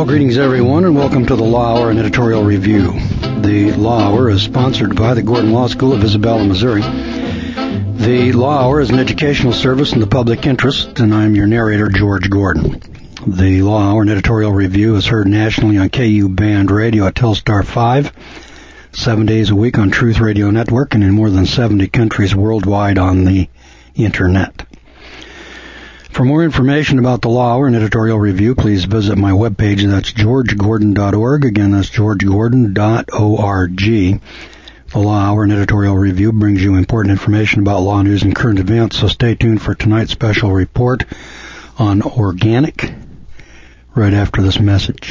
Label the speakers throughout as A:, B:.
A: Greetings, everyone, and welcome to the Law Hour and Editorial Review. The Law Hour is sponsored by the Gordon Law School of Isabella, Missouri. The Law Hour is an educational service in the public interest, and I'm your narrator, George Gordon. The Law Hour and Editorial Review is heard nationally on KU Band Radio at Telstar 5, 7 days a week on Truth Radio Network, and in more than 70 countries worldwide on the Internet. For more information about the Law Hour and Editorial Review, please visit my webpage. That's georgegordon.org. Again, that's georgegordon.org. The Law Hour and Editorial Review brings you important information about law news and current events, so stay tuned for tonight's special report on organic right after this message.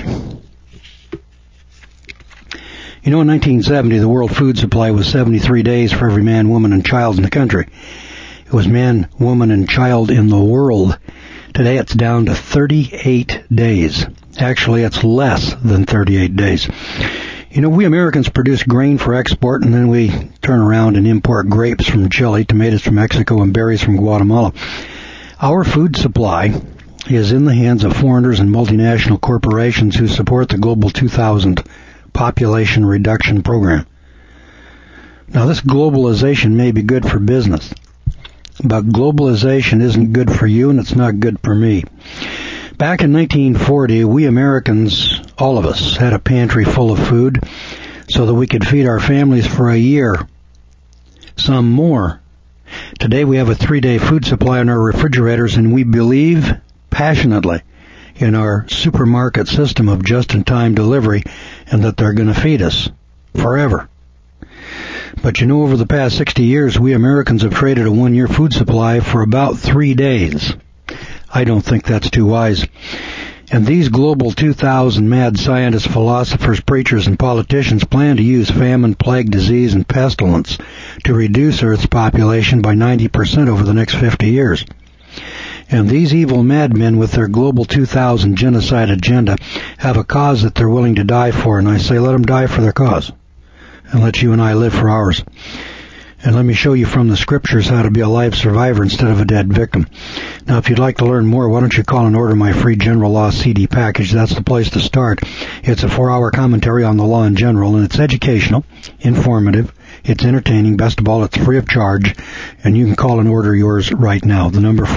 A: You know, in 1970, the world food supply was 73 days for every man, woman, and child in the country. It was man, woman, and child in the world. Today it's down to 38 days. Actually, it's less than 38 days. You know, we Americans produce grain for export, and then we turn around and import grapes from Chile, tomatoes from Mexico, and berries from Guatemala. Our food supply is in the hands of foreigners and multinational corporations who support the Global 2000 Population Reduction Program. Now, this globalization may be good for business, but globalization isn't good for you, and it's not good for me. Back in 1940, we Americans, all of us, had a pantry full of food so that we could feed our families for a year, some more. Today we have a 3-day food supply in our refrigerators, and we believe passionately in our supermarket system of just-in-time delivery and that they're going to feed us forever. But you know, over the past 60 years, we Americans have traded a 1-year food supply for about 3 days. I don't think that's too wise. And these Global 2000 mad scientists, philosophers, preachers, and politicians plan to use famine, plague, disease, and pestilence to reduce Earth's population by 90% over the next 50 years. And these evil madmen with their Global 2000 genocide agenda have a cause that they're willing to die for, and I say let them die for their cause, and let you and I live for ours. And let me show you from the scriptures how to be a live survivor instead of a dead victim. Now, if you'd like to learn more, why don't you call and order my free General Law CD package? That's the place to start. It's a 4-hour commentary on the law in general, and it's educational, informative, it's entertaining. Best of all, it's free of charge, and you can call and order yours right now. The number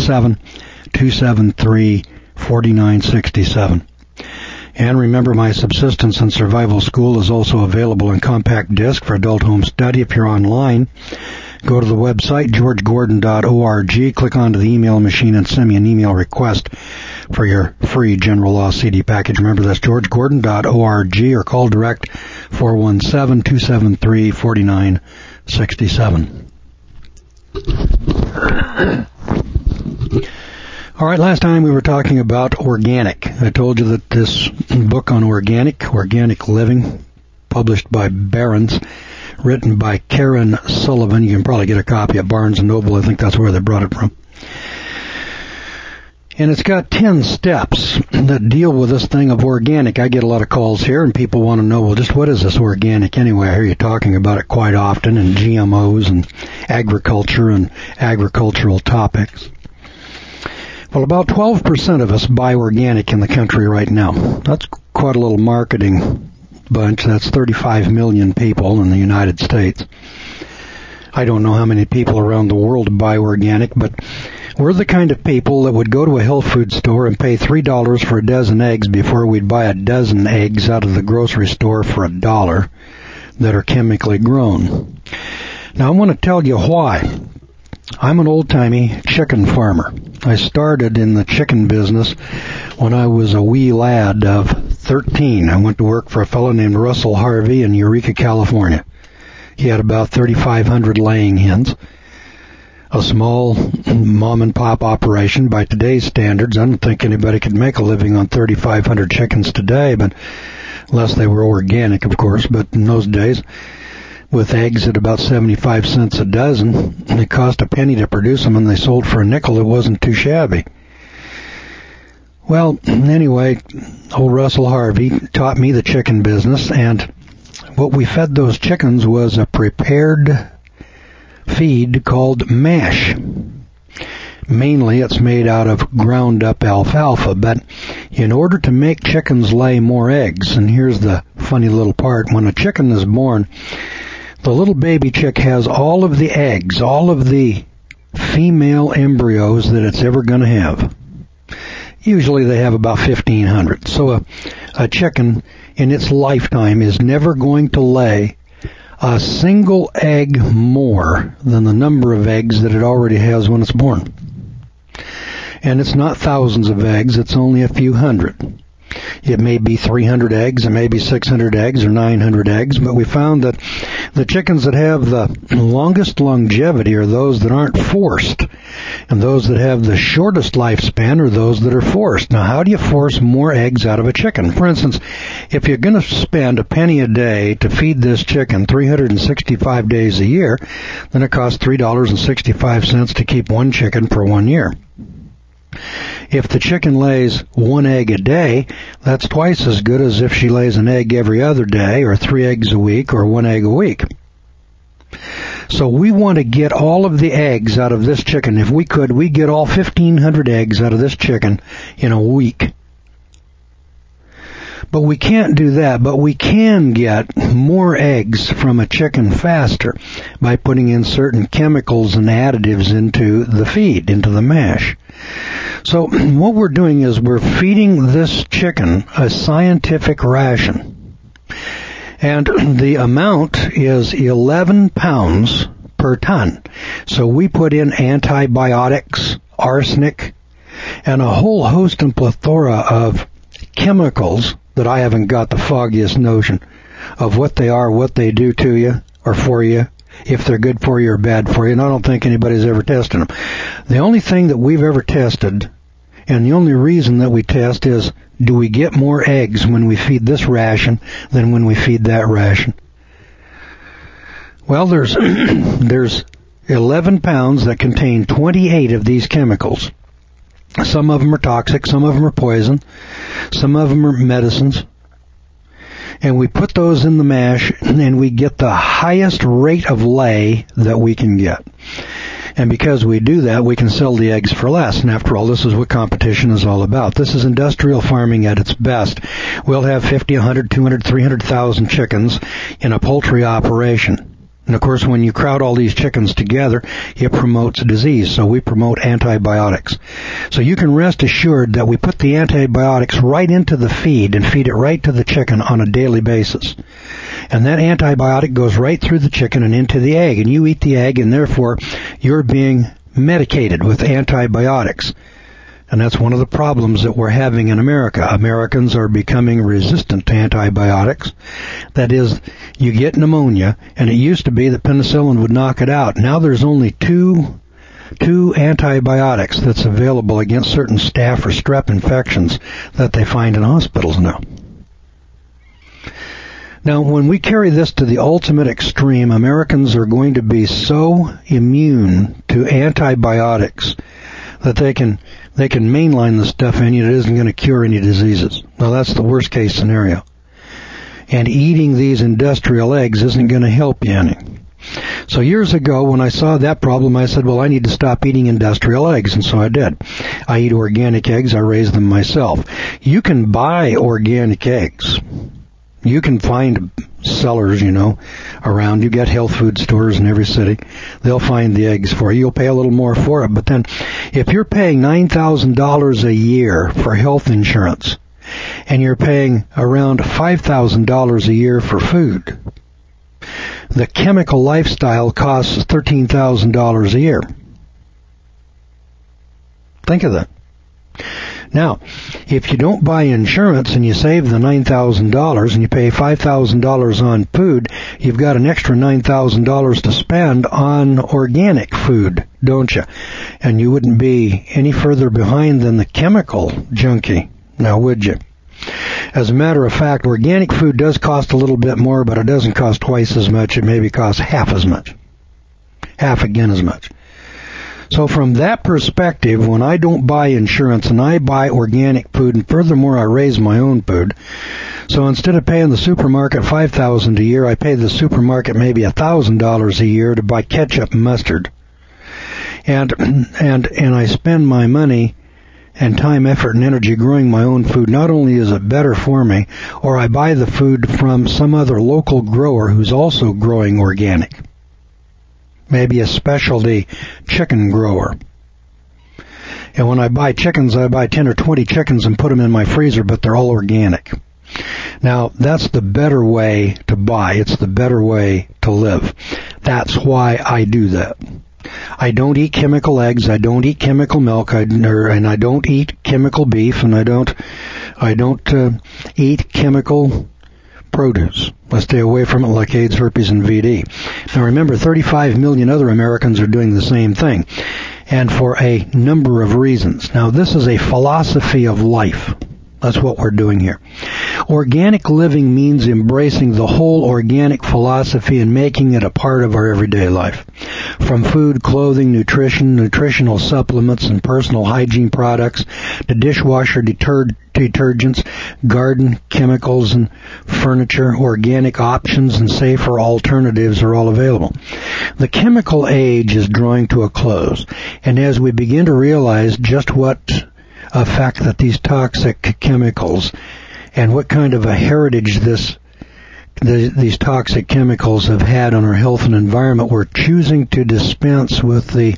A: 417-273-4967. And remember, my Subsistence and Survival School is also available in compact disc for adult home study. If you're online, go to the website, georgegordon.org, click onto the email machine and send me an email request for your free General Law CD package. Remember, that's georgegordon.org, or call direct 417-273-4967. All right, last time we were talking about organic. I told you that this book on organic living, published by Barron's, written by Karen Sullivan. You can probably get a copy at Barnes & Noble. I think that's where they brought it from. And it's got 10 steps that deal with this thing of organic. I get a lot of calls here, and people want to know, well, just what is this organic anyway? I hear you talking about it quite often, and GMOs and agriculture and agricultural topics. Well, about 12% of us buy organic in the country right now. That's quite a little marketing bunch. That's 35 million people in the United States. I don't know how many people around the world buy organic, but we're the kind of people that would go to a health food store and pay $3 for a dozen eggs before we'd buy a dozen eggs out of the grocery store for $1 that are chemically grown. Now, I want to tell you why. I'm an old-timey chicken farmer. I started in the chicken business when I was a wee lad of 13. I went to work for a fellow named Russell Harvey in Eureka, California. He had about 3,500 laying hens. A small mom-and-pop operation by today's standards. I don't think anybody could make a living on 3,500 chickens today, but unless they were organic, of course. But in those days, with eggs at about 75 cents a dozen, and it cost a penny to produce them, and they sold for a nickel. It wasn't too shabby. Well, anyway, old Russell Harvey taught me the chicken business, and what we fed those chickens was a prepared feed called mash. Mainly it's made out of ground up alfalfa, but in order to make chickens lay more eggs, and here's the funny little part, when a chicken is born, the little baby chick has all of the eggs, all of the female embryos that it's ever going to have. Usually they have about 1,500. So a chicken in its lifetime is never going to lay a single egg more than the number of eggs that it already has when it's born. And it's not thousands of eggs, it's only a few hundred. It may be 300 eggs, it may be 600 eggs or 900 eggs, but we found that the chickens that have the longest longevity are those that aren't forced, and those that have the shortest lifespan are those that are forced. Now, how do you force more eggs out of a chicken? For instance, if you're going to spend a penny a day to feed this chicken 365 days a year, then it costs $3.65 to keep one chicken for 1 year. If the chicken lays one egg a day, that's twice as good as if she lays an egg every other day, or 3 eggs a week, or 1 egg a week. So we want to get all of the eggs out of this chicken. If we could, we'd get all 1,500 eggs out of this chicken in a week. But we can't do that, but we can get more eggs from a chicken faster by putting in certain chemicals and additives into the feed, into the mash. So what we're doing is we're feeding this chicken a scientific ration. And the amount is 11 pounds per ton. So we put in antibiotics, arsenic, and a whole host and plethora of chemicals that I haven't got the foggiest notion of what they are, what they do to you or for you, if they're good for you or bad for you, and I don't think anybody's ever tested them. The only thing that we've ever tested, and the only reason that we test, is do we get more eggs when we feed this ration than when we feed that ration? Well, there's 11 pounds that contain 28 of these chemicals. Some of them are toxic, some of them are poison, some of them are medicines. And we put those in the mash, and we get the highest rate of lay that we can get. And because we do that, we can sell the eggs for less. And after all, this is what competition is all about. This is industrial farming at its best. We'll have 50, 100, 200, 300,000 chickens in a poultry operation. And of course, when you crowd all these chickens together, it promotes disease. So we promote antibiotics. So you can rest assured that we put the antibiotics right into the feed and feed it right to the chicken on a daily basis. And that antibiotic goes right through the chicken and into the egg. And you eat the egg, and therefore you're being medicated with antibiotics. And that's one of the problems that we're having in America. Americans are becoming resistant to antibiotics. That is, you get pneumonia, and it used to be that penicillin would knock it out. Now there's only two antibiotics that's available against certain staph or strep infections that they find in hospitals now. Now, when we carry this to the ultimate extreme, Americans are going to be so immune to antibiotics that they can mainline the stuff in you that isn't going to cure any diseases. Well, that's the worst case scenario. And eating these industrial eggs isn't going to help you any. So years ago, when I saw that problem, I said, well, I need to stop eating industrial eggs, and so I did. I eat organic eggs. I raise them myself. You can buy organic eggs. You can find sellers, around. You get health food stores in every city. They'll find the eggs for you. You'll pay a little more for it. But then if you're paying $9,000 a year for health insurance, and you're paying around $5,000 a year for food, the chemical lifestyle costs $13,000 a year. Think of that. Now, if you don't buy insurance and you save the $9,000 and you pay $5,000 on food, you've got an extra $9,000 to spend on organic food, don't you? And you wouldn't be any further behind than the chemical junkie, now would you? As a matter of fact, organic food does cost a little bit more, but it doesn't cost twice as much. It maybe costs half as much. Half again as much. So from that perspective, when I don't buy insurance and I buy organic food, and furthermore I raise my own food, so instead of paying the supermarket $5,000 a year, I pay the supermarket maybe $1,000 a year to buy ketchup and mustard. And I spend my money and time, effort, and energy growing my own food, not only is it better for me, or I buy the food from some other local grower who's also growing organic. Maybe a specialty chicken grower. And when I buy chickens, I buy 10 or 20 chickens and put them in my freezer, but they're all organic. Now, that's the better way to buy. It's the better way to live. That's why I do that. I don't eat chemical eggs. I don't eat chemical milk. And I don't eat chemical beef. And I don't eat chemical produce. I stay away from it like AIDS, herpes, and VD. Now, remember, 35 million other Americans are doing the same thing, and for a number of reasons. Now, this is a philosophy of life. That's what we're doing here. Organic living means embracing the whole organic philosophy and making it a part of our everyday life. From food, clothing, nutrition, nutritional supplements, and personal hygiene products to dishwasher detergents, garden chemicals, and furniture, organic options and safer alternatives are all available. The chemical age is drawing to a close, and as we begin to realize just what effect that these toxic chemicals and what kind of a heritage these toxic chemicals have had on our health and environment, we're choosing to dispense with the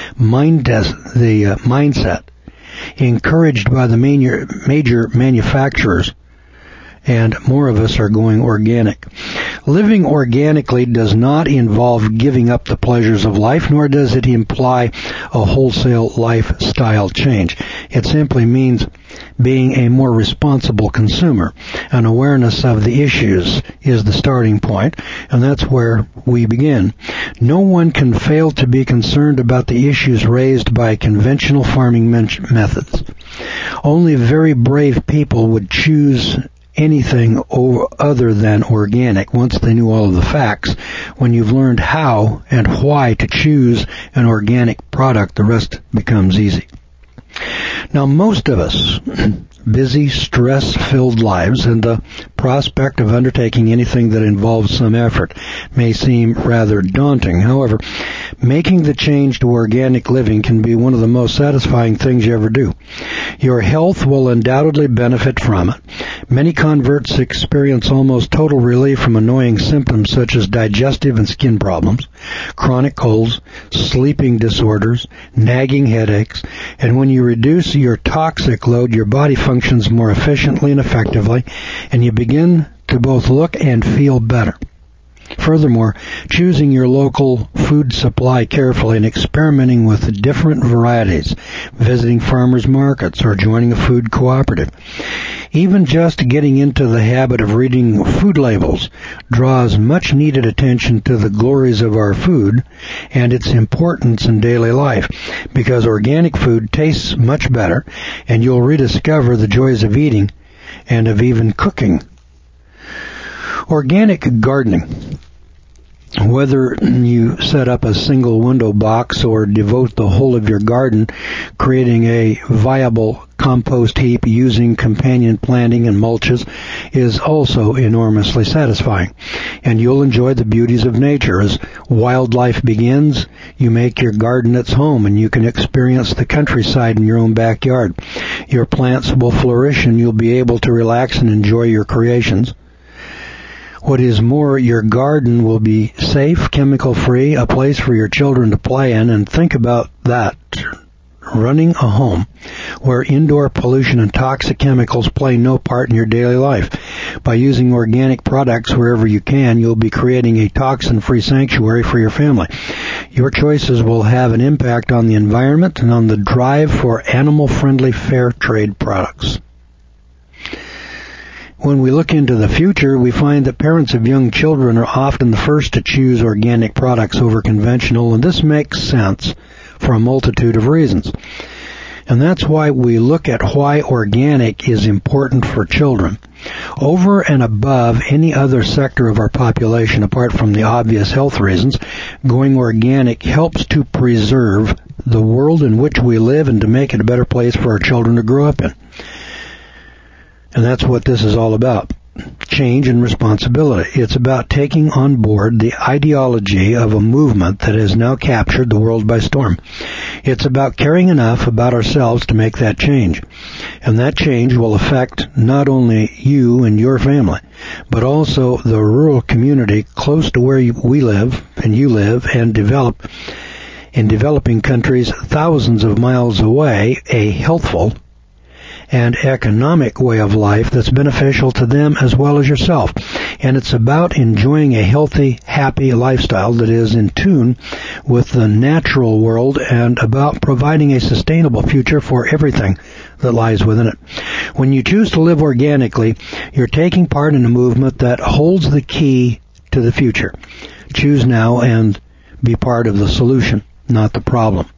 A: mindset encouraged by the major manufacturers, and more of us are going organic. Living organically does not involve giving up the pleasures of life, nor does it imply a wholesale lifestyle change. It simply means being a more responsible consumer. An awareness of the issues is the starting point, and that's where we begin. No one can fail to be concerned about the issues raised by conventional farming methods. Only very brave people would choose anything other than organic once they knew all of the facts. When you've learned how and why to choose an organic product, the rest becomes easy. Now, most of us, busy, stress-filled lives, and the prospect of undertaking anything that involves some effort may seem rather daunting. However, making the change to organic living can be one of the most satisfying things you ever do. Your health will undoubtedly benefit from it. Many converts experience almost total relief from annoying symptoms such as digestive and skin problems, chronic colds, sleeping disorders, nagging headaches, and when you reduce your toxic load, your body functions more efficiently and effectively, and you begin to both look and feel better. Furthermore, choosing your local food supply carefully and experimenting with different varieties, visiting farmers markets, or joining a food cooperative. Even just getting into the habit of reading food labels draws much needed attention to the glories of our food and its importance in daily life, because organic food tastes much better, and you'll rediscover the joys of eating and of even cooking. Organic gardening. Whether you set up a single window box or devote the whole of your garden creating a viable compost heap using companion planting and mulches is also enormously satisfying. And you'll enjoy the beauties of nature. As wildlife begins, you make your garden its home, and you can experience the countryside in your own backyard. Your plants will flourish, and you'll be able to relax and enjoy your creations. What is more, your garden will be safe, chemical-free, a place for your children to play in, and think about that. Running a home where indoor pollution and toxic chemicals play no part in your daily life. By using organic products wherever you can, you'll be creating a toxin-free sanctuary for your family. Your choices will have an impact on the environment and on the drive for animal-friendly fair trade products. When we look into the future, we find that parents of young children are often the first to choose organic products over conventional, and this makes sense for a multitude of reasons. And that's why we look at why organic is important for children. Over and above any other sector of our population, apart from the obvious health reasons, going organic helps to preserve the world in which we live and to make it a better place for our children to grow up in. And that's what this is all about. change and responsibility. It's about taking on board the ideology of a movement that has now captured the world by storm. It's about caring enough about ourselves to make that change. And that change will affect not only you and your family, but also the rural community close to where we live and you live and develop in developing countries thousands of miles away, a healthful and economic way of life that's beneficial to them as well as yourself. And it's about enjoying a healthy, happy lifestyle that is in tune with the natural world and about providing a sustainable future for everything that lies within it. When you choose to live organically, you're taking part in a movement that holds the key to the future. Choose now and be part of the solution, not the problem.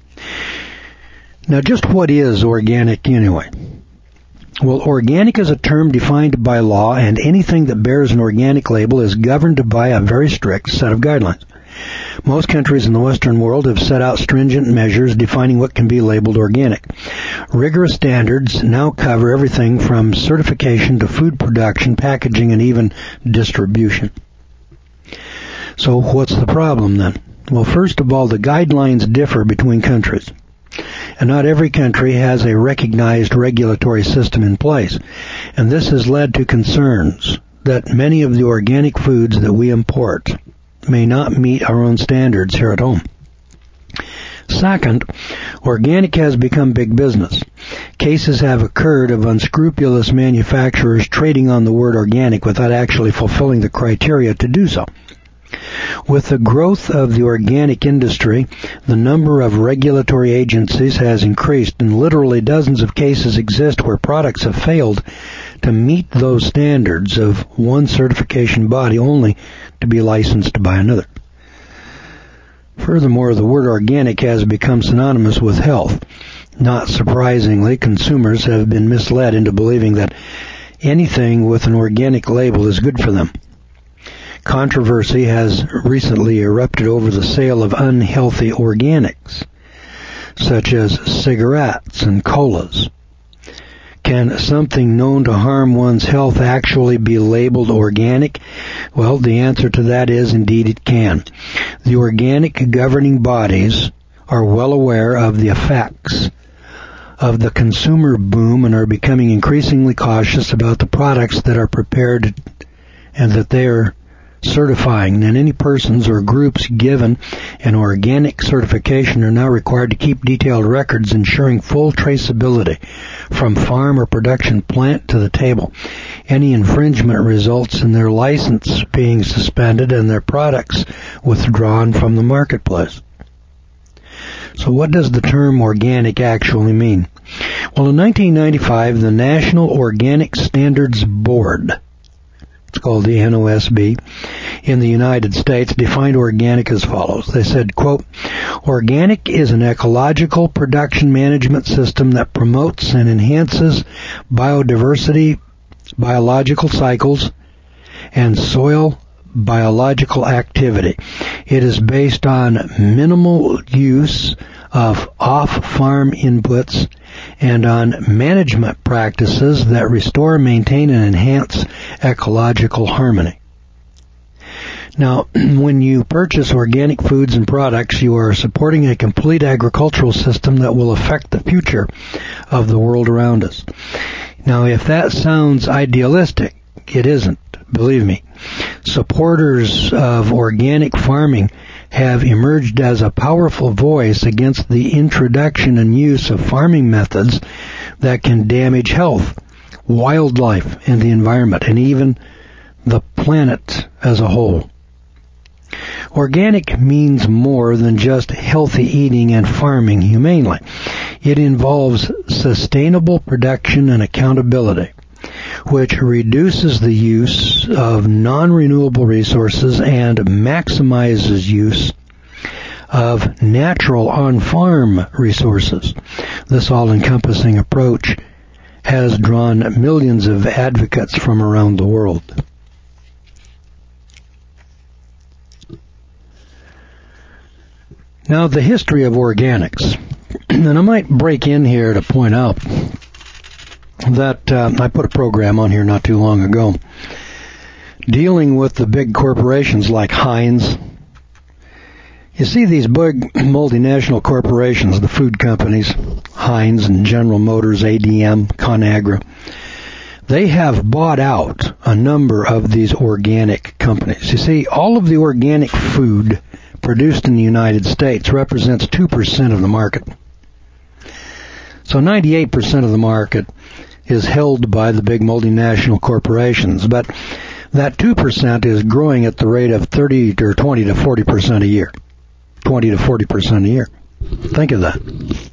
A: Now, just what is organic anyway? Well, organic is a term defined by law, and anything that bears an organic label is governed by a very strict set of guidelines. Most countries in the Western world have set out stringent measures defining what can be labeled organic. Rigorous standards now cover everything from certification to food production, packaging, and even distribution. So what's the problem then? Well, first of all, the guidelines differ between countries. And not every country has a recognized regulatory system in place. And this has led to concerns that many of the organic foods that we import may not meet our own standards here at home. Second, organic has become big business. Cases have occurred of unscrupulous manufacturers trading on the word organic without actually fulfilling the criteria to do so. With the growth of the organic industry, the number of regulatory agencies has increased, and literally dozens of cases exist where products have failed to meet those standards of one certification body only to be licensed by another. Furthermore, the word organic has become synonymous with health. Not surprisingly, consumers have been misled into believing that anything with an organic label is good for them. Controversy has recently erupted over the sale of unhealthy organics, such as cigarettes and colas. Can something known to harm one's health actually be labeled organic? Well, the answer to that is indeed it can. The organic governing bodies are well aware of the effects of the consumer boom and are becoming increasingly cautious about the products that are prepared and that they are certifying. And any persons or groups given an organic certification are now required to keep detailed records ensuring full traceability from farm or production plant to the table. Any infringement results in their license being suspended and their products withdrawn from the marketplace. So what does the term organic actually mean? Well, in 1995, the National Organic Standards Board, it's called the NOSB, in the United States defined organic as follows. They said, quote, organic is an ecological production management system that promotes and enhances biodiversity, biological cycles, and soil biological activity. It is based on minimal use of off-farm inputs and on management practices that restore, maintain, and enhance ecological harmony. Now, when you purchase organic foods and products, you are supporting a complete agricultural system that will affect the future of the world around us. Now, if that sounds idealistic, it isn't, believe me. Supporters of organic farming have emerged as a powerful voice against the introduction and use of farming methods that can damage health, wildlife, and the environment, and even the planet as a whole. Organic means more than just healthy eating and farming humanely. It involves sustainable production and accountability, which reduces the use of non-renewable resources and maximizes use of natural on-farm resources. This all-encompassing approach has drawn millions of advocates from around the world. Now, the history of organics. And I might break in here to point out that I put a program on here not too long ago dealing with the big corporations like Heinz. You see these big multinational corporations, the food companies, Heinz and General Motors, ADM, ConAgra, they have bought out a number of these organic companies. You see, all of the organic food produced in the United States represents 2% of the market. So 98% of the market is held by the big multinational corporations, but that 2% is growing at the rate of 20 to 40% a year. 20 to 40% a year. Think of that.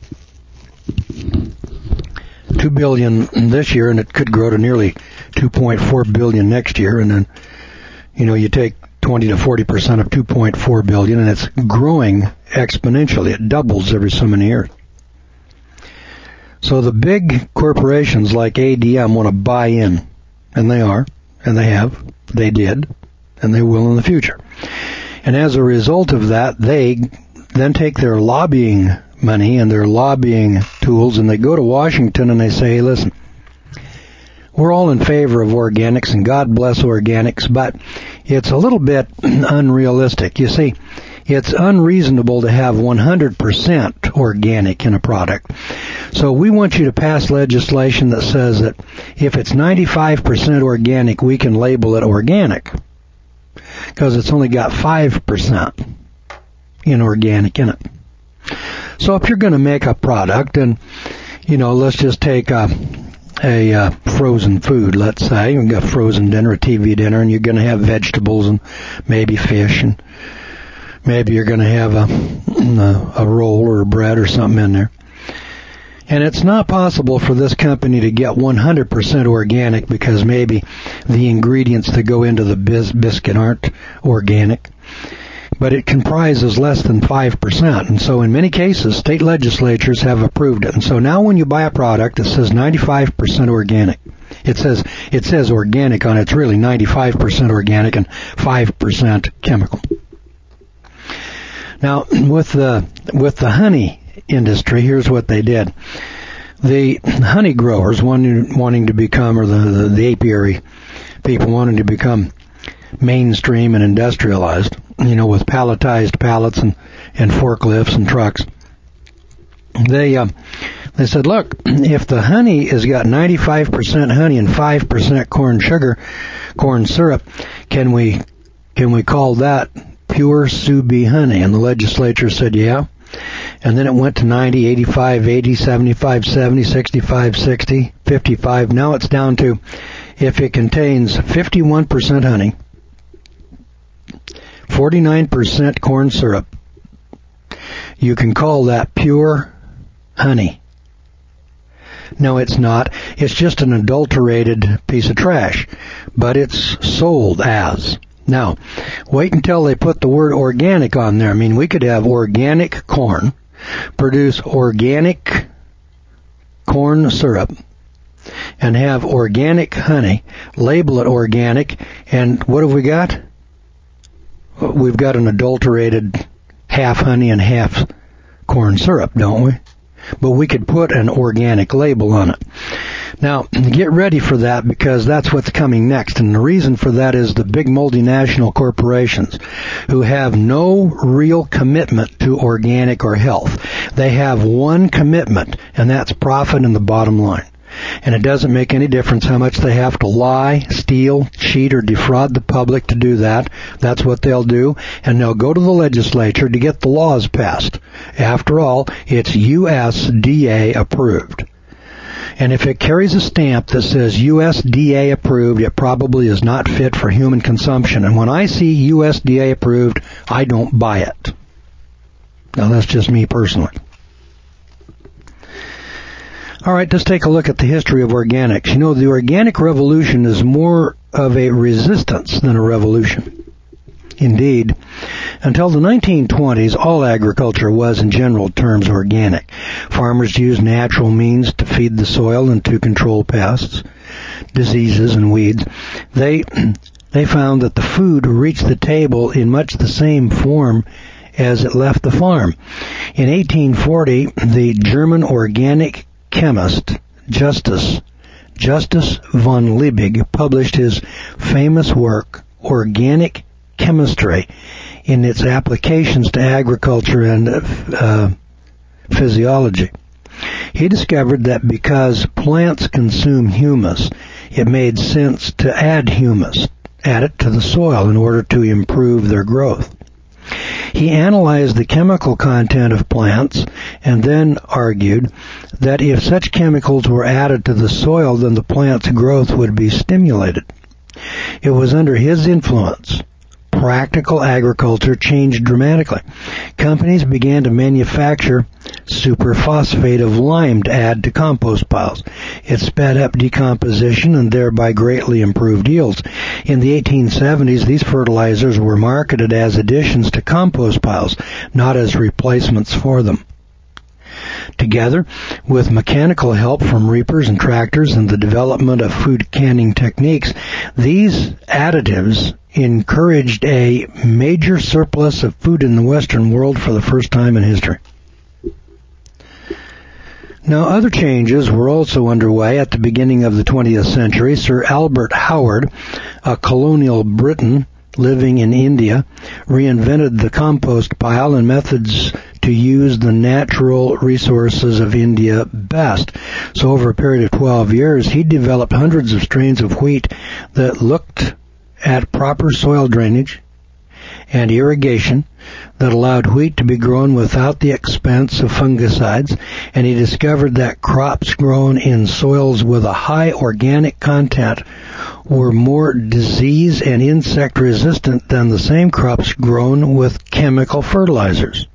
A: 2 billion this year, and it could grow to nearly 2.4 billion next year, and then, you take 20 to 40% of 2.4 billion, and it's growing exponentially. It doubles every so many years. So the big corporations like ADM want to buy in, and they are, and they have, they did, and they will in the future. And as a result of that, they then take their lobbying money and their lobbying tools, and they go to Washington and they say, hey, listen, we're all in favor of organics, and God bless organics, but it's a little bit unrealistic. You see, it's unreasonable to have 100% organic in a product. So we want you to pass legislation that says that if it's 95% organic, we can label it organic, because it's only got 5% inorganic in it. So if you're going to make a product, and, let's just take a frozen food, let's say. You've got frozen dinner, a TV dinner, and you're going to have vegetables and maybe fish, and maybe you're going to have a roll or a bread or something in there. And it's not possible for this company to get 100% organic because maybe the ingredients that go into the biscuit aren't organic. But it comprises less than 5%. And so in many cases, state legislatures have approved it. And so now when you buy a product that says 95% organic, it says organic on it. It's really 95% organic and 5% chemical. Now, with the honey industry, here's what they did. The honey growers wanting to become, or the apiary people wanting to become mainstream and industrialized, with palletized pallets and forklifts and trucks. They said, look, if the honey has got 95% honey and 5% corn syrup, can we call that pure Subi honey? And the legislature said, yeah. And then it went to 90, 85, 80, 75, 70, 65, 60, 55. Now it's down to, if it contains 51% honey, 49% corn syrup, you can call that pure honey. No, it's not. It's just an adulterated piece of trash, but it's sold as. Now, wait until they put the word organic on there. I mean, we could have organic corn, produce organic corn syrup, and have organic honey, label it organic, and what have we got? We've got an adulterated half honey and half corn syrup, don't we? But we could put an organic label on it. Now, get ready for that, because that's what's coming next. And the reason for that is the big multinational corporations who have no real commitment to organic or health. They have one commitment, and that's profit and the bottom line. And it doesn't make any difference how much they have to lie, steal, cheat, or defraud the public to do that. That's what they'll do. And they'll go to the legislature to get the laws passed. After all, it's USDA approved. And if it carries a stamp that says USDA approved, it probably is not fit for human consumption. And when I see USDA approved, I don't buy it. Now, that's just me personally. All right, let's take a look at the history of organics. The organic revolution is more of a resistance than a revolution. Indeed, until the 1920s, all agriculture was, in general terms, organic. Farmers used natural means to feed the soil and to control pests, diseases, and weeds. They found that the food reached the table in much the same form as it left the farm. In 1840, the German organic chemist Justus von Liebig published his famous work organic chemistry in its applications to agriculture and physiology. He discovered that because plants consume humus, it made sense to add it to the soil in order to improve their growth. He analyzed the chemical content of plants and then argued that if such chemicals were added to the soil, then the plant's growth would be stimulated. It was under his influence practical agriculture changed dramatically. Companies began to manufacture superphosphate of lime to add to compost piles. It sped up decomposition and thereby greatly improved yields. In the 1870s, these fertilizers were marketed as additions to compost piles, not as replacements for them. Together with mechanical help from reapers and tractors and the development of food canning techniques, these additives encouraged a major surplus of food in the Western world for the first time in history. Now, other changes were also underway at the beginning of the 20th century. Sir Albert Howard, a colonial Briton living in India, reinvented the compost pile and methods to use the natural resources of India best. So over a period of 12 years, he developed hundreds of strains of wheat that looked at proper soil drainage and irrigation that allowed wheat to be grown without the expense of fungicides, and he discovered that crops grown in soils with a high organic content were more disease and insect resistant than the same crops grown with chemical fertilizers.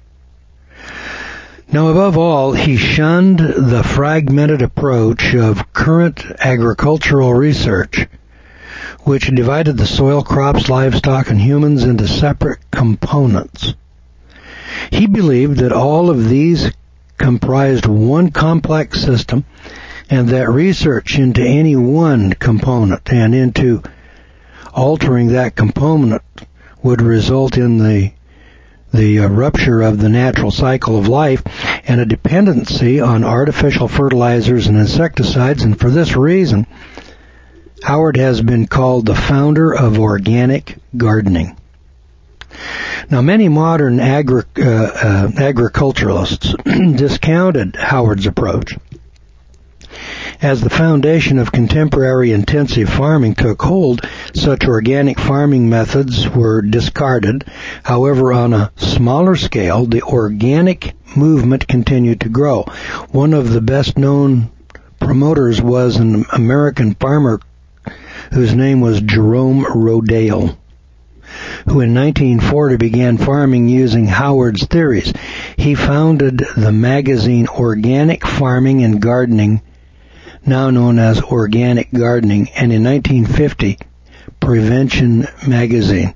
A: Now, above all, he shunned the fragmented approach of current agricultural research, which divided the soil, crops, livestock, and humans into separate components. He believed that all of these comprised one complex system, and that research into any one component and into altering that component would result in the rupture of the natural cycle of life and a dependency on artificial fertilizers and insecticides. And for this reason, Howard has been called the founder of organic gardening. Now, many modern agriculturalists discounted Howard's approach. As the foundation of contemporary intensive farming took hold, such organic farming methods were discarded. However, on a smaller scale, the organic movement continued to grow. One of the best-known promoters was an American farmer whose name was Jerome Rodale, who in 1940 began farming using Howard's theories. He founded the magazine Organic Farming and Gardening, now known as Organic Gardening, and in 1950, Prevention Magazine.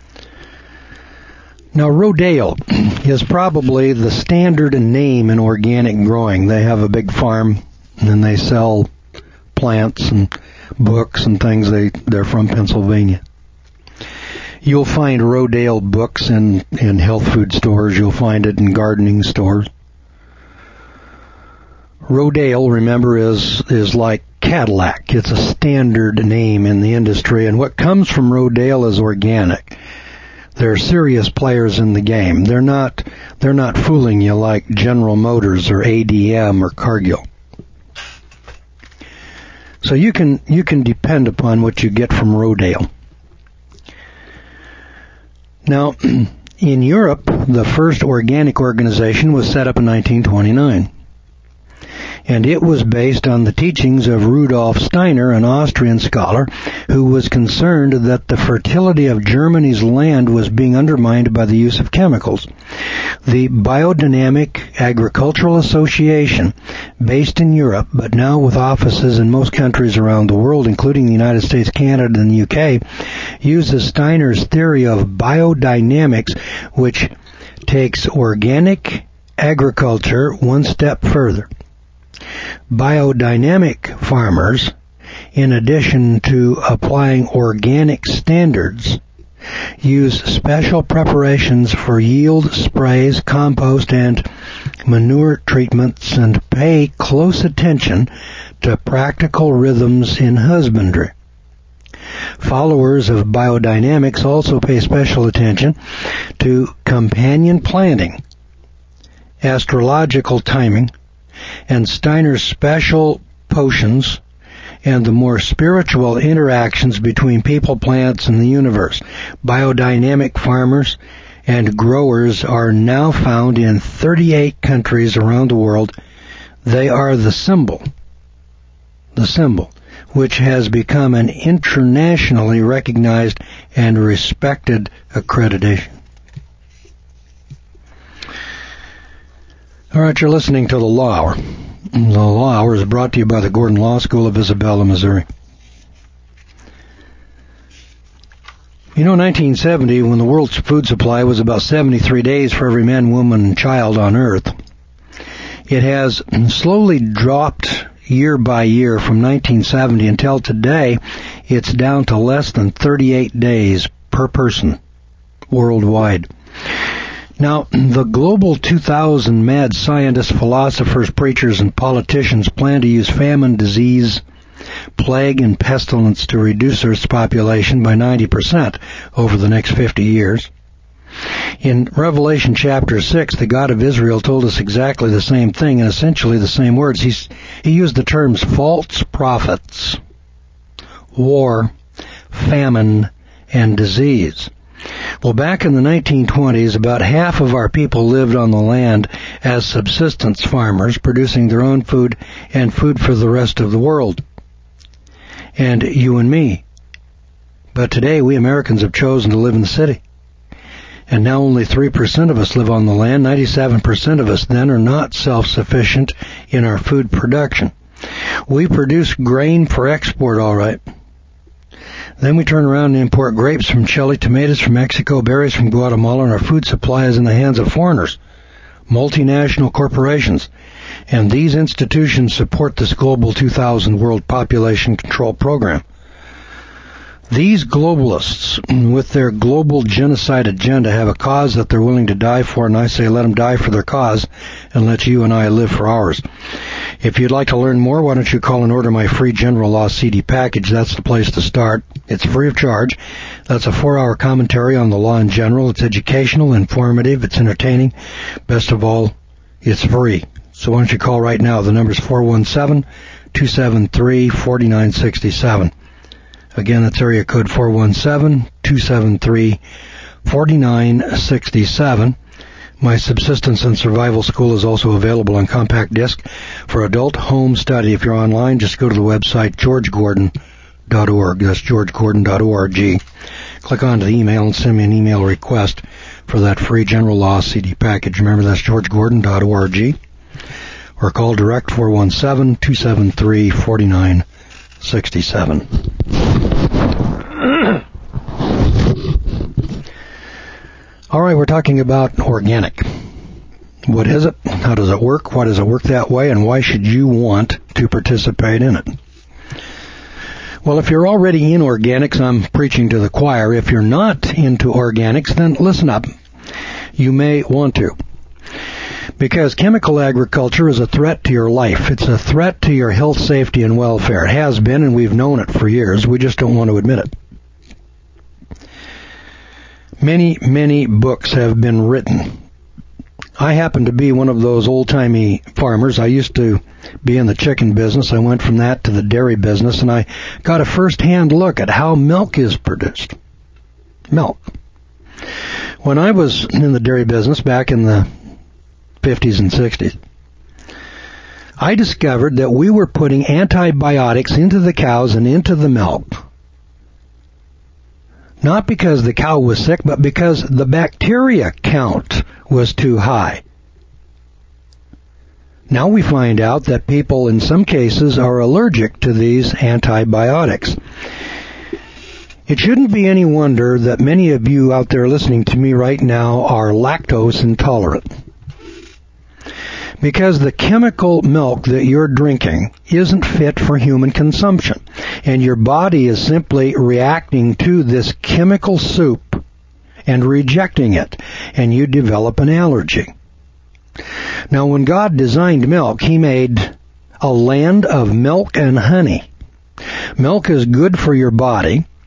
A: Now, Rodale is probably the standard name in organic growing. They have a big farm, and they sell plants and books and things. They're from Pennsylvania. You'll find Rodale books in health food stores. You'll find it in gardening stores. Rodale, remember, is like Cadillac. It's a standard name in the industry, and what comes from Rodale is organic. They're serious players in the game. They're not fooling you like General Motors or ADM or Cargill. So you can depend upon what you get from Rodale. Now, in Europe, the first organic organization was set up in 1929. And it was based on the teachings of Rudolf Steiner, an Austrian scholar, who was concerned that the fertility of Germany's land was being undermined by the use of chemicals. The Biodynamic Agricultural Association, based in Europe, but now with offices in most countries around the world, including the United States, Canada, and the UK, uses Steiner's theory of biodynamics, which takes organic agriculture one step further. Biodynamic farmers, in addition to applying organic standards, use special preparations for yield sprays, compost, and manure treatments, and pay close attention to practical rhythms in husbandry. Followers of biodynamics also pay special attention to companion planting, astrological timing, and Steiner's special potions, and the more spiritual interactions between people, plants, and the universe. Biodynamic farmers and growers are now found in 38 countries around the world. They are the symbol, which has become an internationally recognized and respected accreditation. All right, you're listening to The Law Hour. The Law Hour is brought to you by the Gordon Law School of Isabella, Missouri. You know, in 1970, when the world's food supply was about 73 days for every man, woman, and child on Earth, it has slowly dropped year by year from 1970 until today. It's down to less than 38 days per person worldwide. Now, the Global 2000 mad scientists, philosophers, preachers, and politicians plan to use famine, disease, plague, and pestilence to reduce Earth's population by 90% over the next 50 years. In Revelation chapter 6, the God of Israel told us exactly the same thing in essentially the same words. He used the terms false prophets, war, famine, and disease. Well, back in the 1920s, about half of our people lived on the land as subsistence farmers, producing their own food and food for the rest of the world. And you and me. But today, we Americans have chosen to live in the city. And now only 3% of us live on the land. 97% of us then are not self-sufficient in our food production. We produce grain for export, all right. Then we turn around and import grapes from Chile, tomatoes from Mexico, berries from Guatemala, and our food supply is in the hands of foreigners, multinational corporations. And these institutions support this Global 2000 World Population Control Program. These globalists, with their global genocide agenda, have a cause that they're willing to die for, and I say let them die for their cause and let you and I live for ours. If you'd like to learn more, why don't you call and order my free General Law CD package? That's the place to start. It's free of charge. That's a 4-hour commentary on the law in general. It's educational, informative, it's entertaining. Best of all, it's free. So why don't you call right now? The number's 417-273-4967. Again, that's area code 417-273-4967. My Subsistence and Survival School is also available on compact disc for adult home study. If you're online, just go to the website georgegordon.org. That's georgegordon.org. Click onto the email and send me an email request for that free General Law CD package. Remember, that's georgegordon.org. Or call direct 417-273-4967. All right, we're talking about organic. What is it? How does it work? Why does it work that way? And why should you want to participate in it? Well, if you're already in organics, I'm preaching to the choir. If you're not into organics, then listen up. You may want to. Because chemical agriculture is a threat to your life. It's a threat to your health, safety, and welfare. It has been, and we've known it for years. We just don't want to admit it. Many, many books have been written. I happen to be one of those old-timey farmers. I used to be in the chicken business. I went from that to the dairy business, and I got a first-hand look at how milk is produced. Milk. When I was in the dairy business back in the 50s and 60s, I discovered that we were putting antibiotics into the cows and into the milk. Not because the cow was sick, but because the bacteria count was too high. Now we find out that people in some cases are allergic to these antibiotics. It shouldn't be any wonder that many of you out there listening to me right now are lactose intolerant. Because the chemical milk that you're drinking isn't fit for human consumption. And your body is simply reacting to this chemical soup and rejecting it. And you develop an allergy. Now, when God designed milk, He made a land of milk and honey. Milk is good for your body.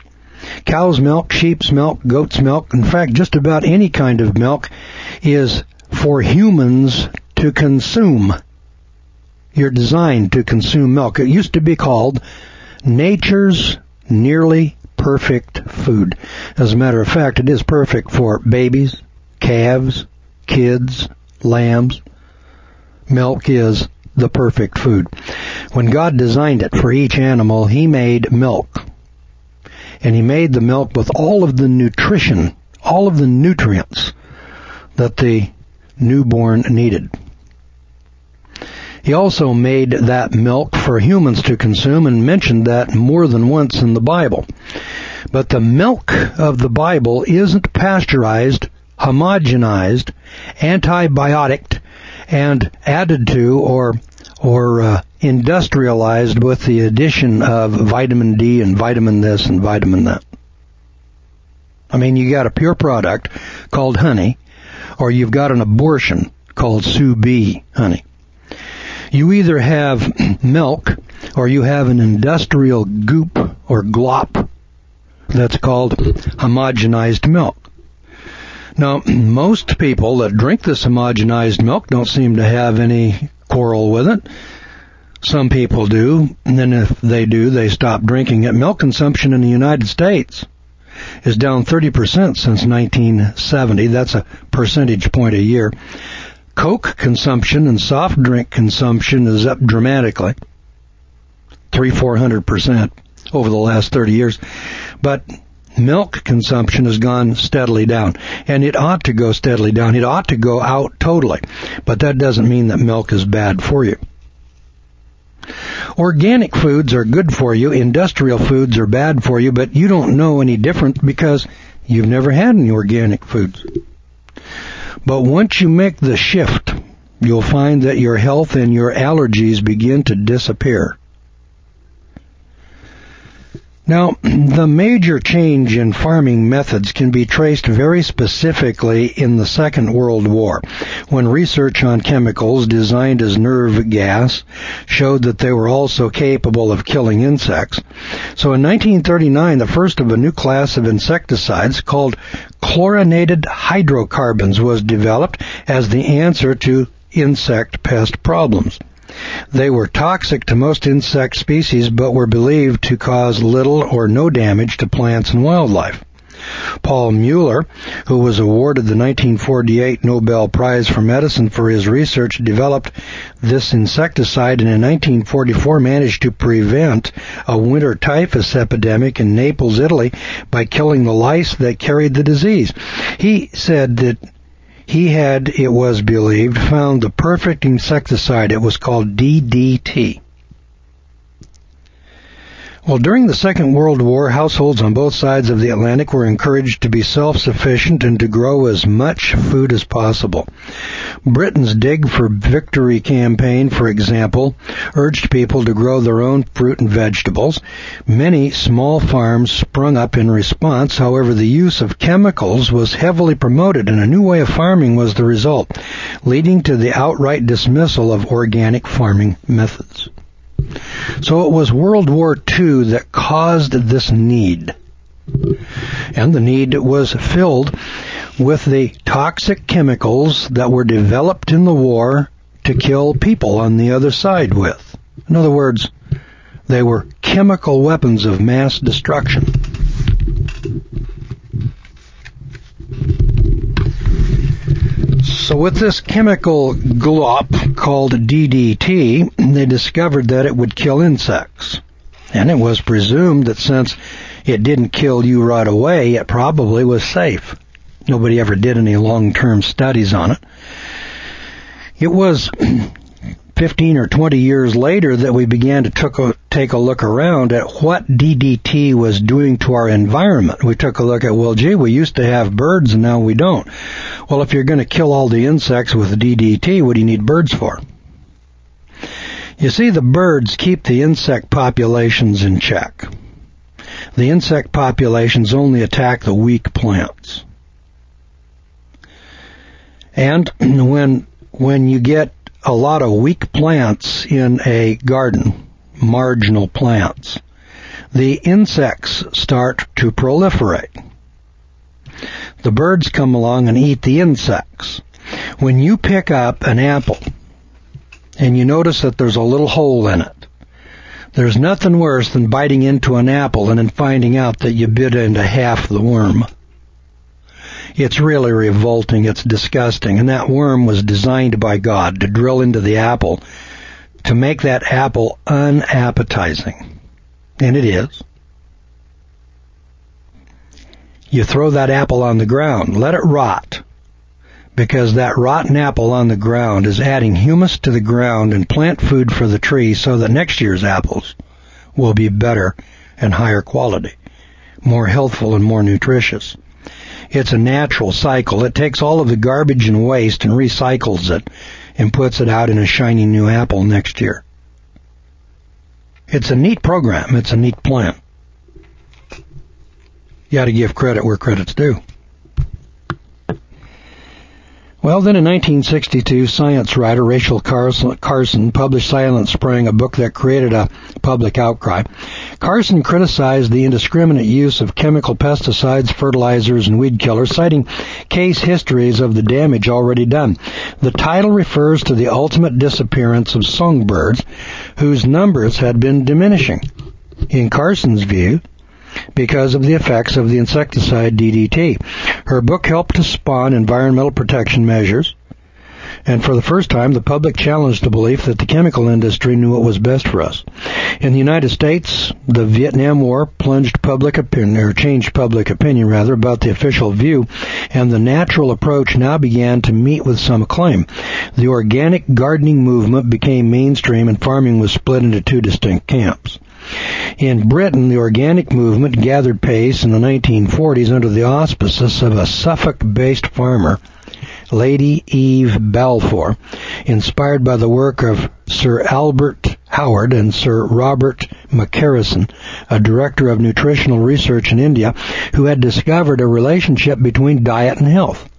A: Cow's milk, sheep's milk, goat's milk, in fact, just about any kind of milk is for humans to consume. You're designed to consume milk. It used to be called nature's nearly perfect food. As a matter of fact, it is perfect for babies, calves, kids, lambs. Milk is the perfect food. When God designed it for each animal, He made milk. And He made the milk with all of the nutrition, all of the nutrients that the newborn needed. He also made that milk for humans to consume and mentioned that more than once in the Bible. But the milk of the Bible isn't pasteurized, homogenized, antibiotic, and added to or industrialized with the addition of vitamin D and vitamin this and vitamin that. I mean, you got a pure product called honey, or you've got an abortion called sous bee honey. You either have milk or you have an industrial goop or glop that's called homogenized milk. Now, most people that drink this homogenized milk don't seem to have any quarrel with it. Some people do, and then if they do, they stop drinking it. Milk consumption in the United States is down 30% since 1970. That's a percentage point a year. Coke consumption and soft drink consumption is up dramatically, 300-400% over the last 30 years. But milk consumption has gone steadily down, and it ought to go steadily down. It ought to go out totally, but that doesn't mean that milk is bad for you. Organic foods are good for you. Industrial foods are bad for you, but you don't know any different because you've never had any organic foods. But once you make the shift, you'll find that your health and your allergies begin to disappear. Now, the major change in farming methods can be traced very specifically in the Second World War, when research on chemicals designed as nerve gas showed that they were also capable of killing insects. So in 1939, the first of a new class of insecticides called chlorinated hydrocarbons was developed as the answer to insect pest problems. They were toxic to most insect species, but were believed to cause little or no damage to plants and wildlife. Paul Mueller, who was awarded the 1948 Nobel Prize for Medicine for his research, developed this insecticide and in 1944 managed to prevent a winter typhus epidemic in Naples, Italy, by killing the lice that carried the disease. He said that he had, it was believed, found the perfect insecticide. It was called DDT. Well, during the Second World War, households on both sides of the Atlantic were encouraged to be self-sufficient and to grow as much food as possible. Britain's Dig for Victory campaign, for example, urged people to grow their own fruit and vegetables. Many small farms sprung up in response. However, the use of chemicals was heavily promoted, and a new way of farming was the result, leading to the outright dismissal of organic farming methods. So it was World War II that caused this need. And the need was filled with the toxic chemicals that were developed in the war to kill people on the other side with. In other words, they were chemical weapons of mass destruction. So with this chemical glop called DDT, they discovered that it would kill insects. And it was presumed that since it didn't kill you right away, it probably was safe. Nobody ever did any long-term studies on it. It was 15 or 20 years later that we began to take a look around at what DDT was doing to our environment. We took a look at, well, gee, we used to have birds and now we don't. Well, if you're going to kill all the insects with DDT, what do you need birds for? You see, the birds keep the insect populations in check. The insect populations only attack the weak plants. And when you get a lot of weak plants in a garden, marginal plants, the insects start to proliferate. The birds come along and eat the insects. When you pick up an apple and you notice that there's a little hole in it, there's nothing worse than biting into an apple and then finding out that you bit into half the worm. It's really revolting. It's disgusting. And that worm was designed by God to drill into the apple to make that apple unappetizing. And it is. You throw that apple on the ground. Let it rot. Because that rotten apple on the ground is adding humus to the ground and plant food for the tree so that next year's apples will be better and higher quality, more healthful and more nutritious. It's a natural cycle. It takes all of the garbage and waste and recycles it and puts it out in a shiny new apple next year. It's a neat program. It's a neat plan. You got to give credit where credit's due. Well, then in 1962, science writer Rachel Carson published Silent Spring, a book that created a public outcry. Carson criticized the indiscriminate use of chemical pesticides, fertilizers, and weed killers, citing case histories of the damage already done. The title refers to the ultimate disappearance of songbirds, whose numbers had been diminishing. In Carson's view, because of the effects of the insecticide DDT. Her book helped to spawn environmental protection measures, and for the first time the public challenged the belief that the chemical industry knew what was best for us. In the United States, the Vietnam War changed public opinion about the official view, and the natural approach now began to meet with some acclaim. The organic gardening movement became mainstream, and farming was split into two distinct camps. In Britain, the organic movement gathered pace in the 1940s under the auspices of a Suffolk-based farmer, Lady Eve Balfour, inspired by the work of Sir Albert Howard and Sir Robert McCarrison, a director of nutritional research in India, who had discovered a relationship between diet and health.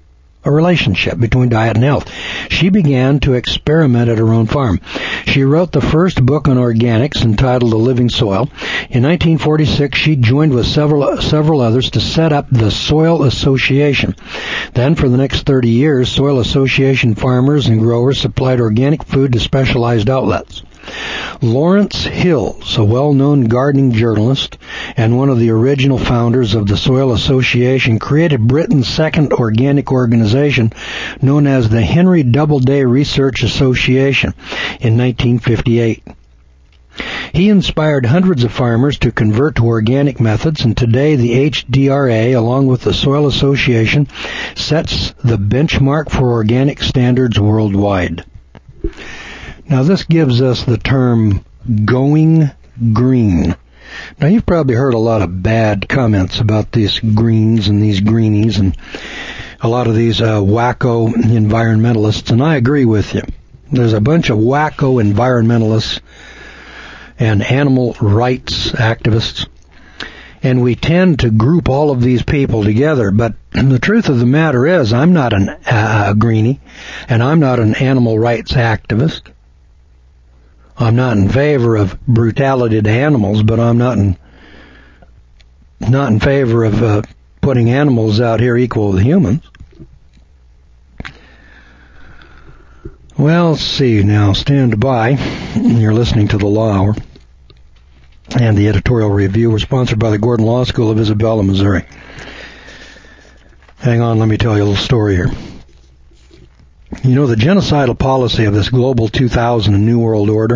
A: She began to experiment at her own farm. She wrote the first book on organics entitled The Living Soil. In 1946, she joined with several others to set up the Soil Association. Then, for the next 30 years, Soil Association farmers and growers supplied organic food to specialized outlets. Lawrence Hills, a well-known gardening journalist and one of the original founders of the Soil Association, created Britain's second organic organization known as the Henry Doubleday Research Association in 1958. He inspired hundreds of farmers to convert to organic methods, and today the HDRA, along with the Soil Association, sets the benchmark for organic standards worldwide. Now, this gives us the term going green. Now, you've probably heard a lot of bad comments about these greens and these greenies and a lot of these wacko environmentalists, and I agree with you. There's a bunch of wacko environmentalists and animal rights activists, and we tend to group all of these people together, but the truth of the matter is I'm not a greenie, and I'm not an animal rights activist. I'm not in favor of brutality to animals, but I'm not in favor of putting animals out here equal with humans. Well, let's see now. Stand by. You're listening to the Law Hour. And the editorial review. We're sponsored by the Gordon Law School of Isabella, Missouri. Hang on, let me tell you a little story here. You know, the genocidal policy of this Global 2000 and New World Order,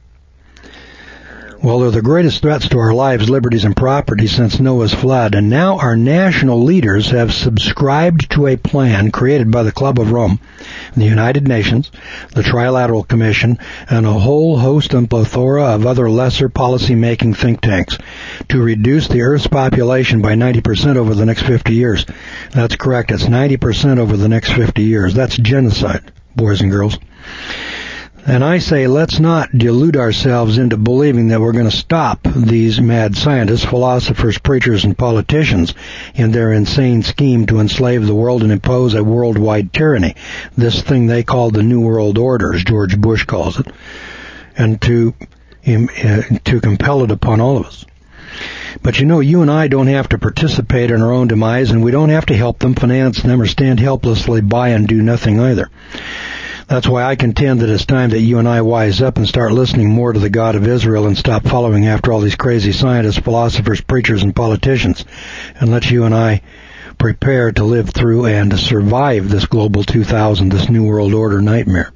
A: well, they're the greatest threats to our lives, liberties, and property since Noah's flood. And now our national leaders have subscribed to a plan created by the Club of Rome, the United Nations, the Trilateral Commission, and a whole host and plethora of other lesser policy-making think tanks to reduce the Earth's population by 90% over the next 50 years. That's correct. It's 90% over the next 50 years. That's genocide, boys and girls. And I say, let's not delude ourselves into believing that we're going to stop these mad scientists, philosophers, preachers, and politicians in their insane scheme to enslave the world and impose a worldwide tyranny, this thing they call the New World Order, as George Bush calls it, and to compel it upon all of us. But you and I don't have to participate in our own demise, and we don't have to help them, finance them, or stand helplessly by and do nothing either. That's why I contend that it's time that you and I wise up and start listening more to the God of Israel and stop following after all these crazy scientists, philosophers, preachers, and politicians, and let you and I prepare to live through and to survive this global 2000, this new world order nightmare.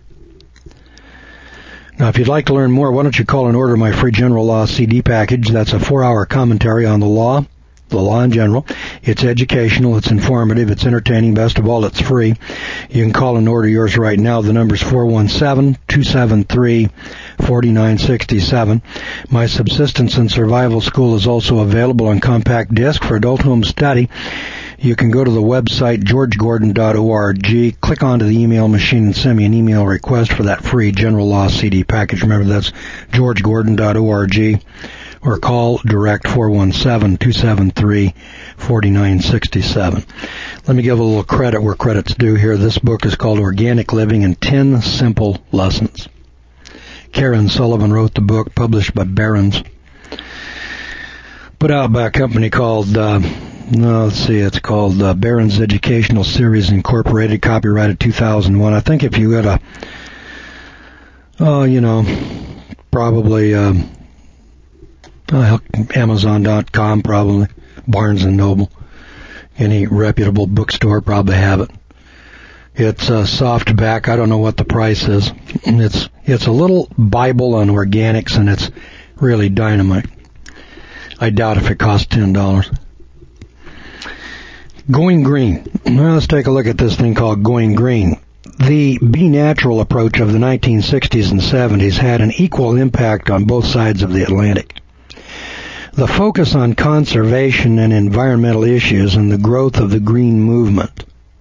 A: Now, if you'd like to learn more, why don't you call and order my free General Law CD package. That's a 4-hour commentary on the law in general. It's educational, it's informative, it's entertaining, best of all, it's free. You can call and order yours right now. The number's 417-273-4967. My Subsistence and Survival School is also available on compact disc for adult home study. You can go to the website georgegordon.org, click onto the email machine and send me an email request for that free General Law CD package. Remember, that's georgegordon.org, or call direct 417-273-4967. Let me give a little credit where credit's due here. This book is called Organic Living in 10 Simple Lessons. Karen Sullivan wrote the book, published by Barron's, put out by a company called it's called Barron's Educational Series Incorporated, copyrighted 2001. I think if you go to, probably Amazon.com, probably Barnes & Noble, any reputable bookstore probably have it. It's softback. I don't know what the price is. It's a little Bible on organics, and it's really dynamite. I doubt if it costs $10. Going green. Well, let's take a look at this thing called going green. The Be Natural approach of the 1960s and 70s had an equal impact on both sides of the Atlantic. The focus on conservation and environmental issues and the growth of the green movement